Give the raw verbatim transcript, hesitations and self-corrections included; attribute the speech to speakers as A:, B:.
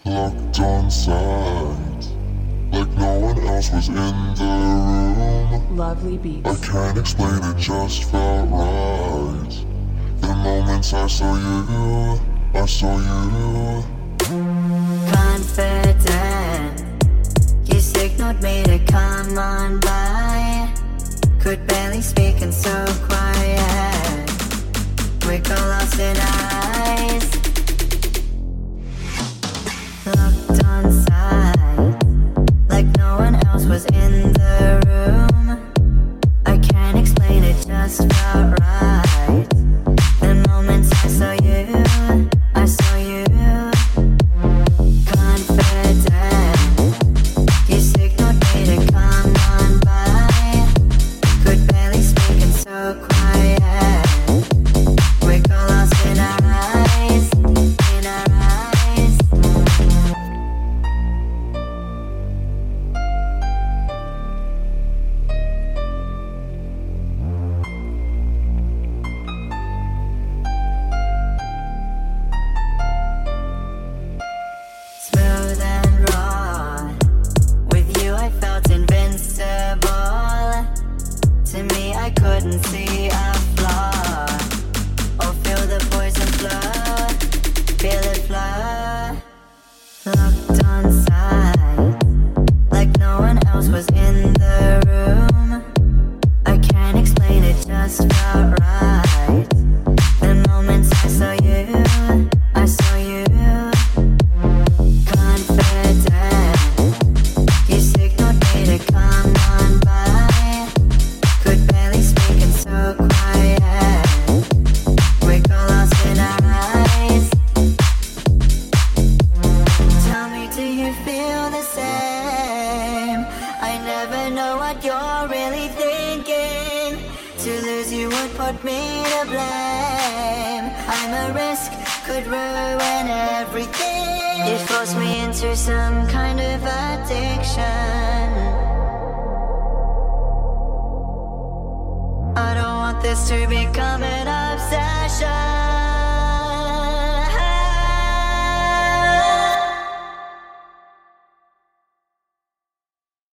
A: Locked on sight, like no one else was in the room.
B: Lovely beats.
A: I can't explain, it just felt right. The moments I saw you, I saw you.
C: Confident, you signaled me to come on by. Could barely speak and so quiet. We got lost in eyes. Locked on sight, like no one else was in the room. I can't explain, it just felt right. The moments I saw you, I saw you. Confident, you signaled me to come on by. Could barely speak and so quiet. We got lost in our eyes, in our eyes. Smooth and raw, with you I felt invincible. To me I couldn't see a flaw, or feel the poison flow, feel it flow. Locked on sight, like no one else was in the room. I can't explain, it just felt right. The moments I saw you, I saw you. Confident, you signaled me to come on by. Could barely speak and so quiet. We got lost in our eyes. Tell me, do you feel the same? I never know what you're really thinking. To lose you would put me to blame. I'm a risk, could ruin everything. You forced me into some kind of addiction. I don't want this to be coming